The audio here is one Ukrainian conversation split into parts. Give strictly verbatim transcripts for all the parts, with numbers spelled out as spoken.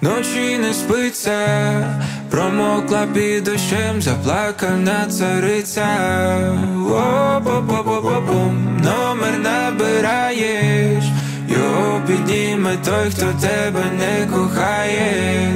Вночі не спиться, промокла під дощем заплакана цариця. О-по-по-по-по-пум, номер набираєш, його підніме той, хто тебе не кохає.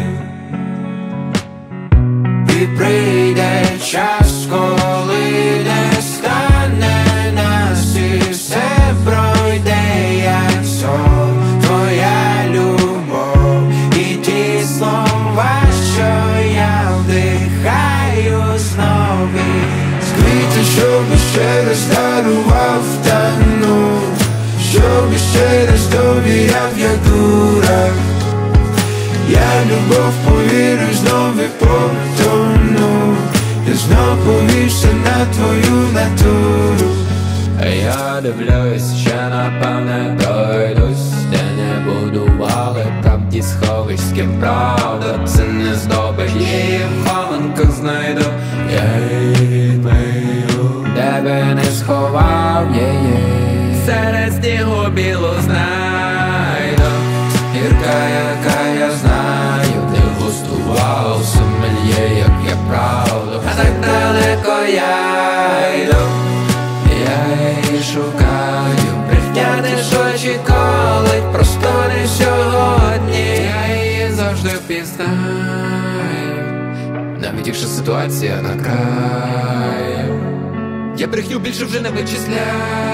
І прийде час, коли не стане нас, і все пройде, як сон, твоя любов і ті слова, що я вдихаю знову. З квіти, щоб ще раз дарував тану, щоб ще раз довіряв, як дурак. Я любов повірю, знов і потону, я знов повівся на твою натуру. Я дивлюсь, ще напевне дойдусь, де не будували правді сховиськи, правда це не здобич. Її в хованках знайду, я її відмию, де би не сховав її, серед снігу білу знайду. Гірка, яка я знаю, не густував сомельє, як я правду. А так далеко я йду, я її шукаю, притягнеш очі, колить, просто не сьогодні. Я її завжди впізнаю, навіть якщо ситуація на краю. Я брехню більше вже не вичисляю,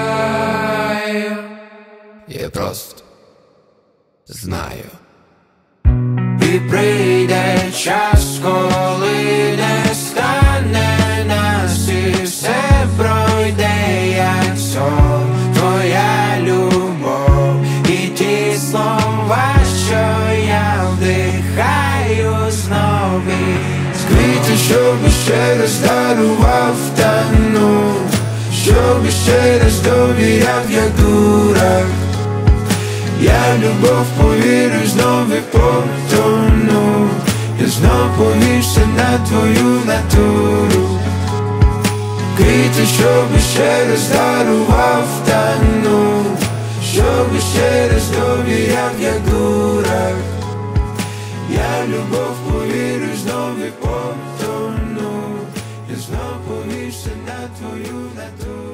я просто знаю. І прийде час, коли не стане нас, і все пройде, як сон, твоя любов і ті слова, що я вдихаю знову. З квіти, щоб ще раз дарував тану, щоб ще раз довіряв, як дурак. Я любов повірю, знов і потону, я знов повівся на твою натуру. Квіти, щоб ще раз дарував тану, щоб ще раз довіряв, як дурак. Я любов повірю, знов і потону, я знов повівся на твою натуру.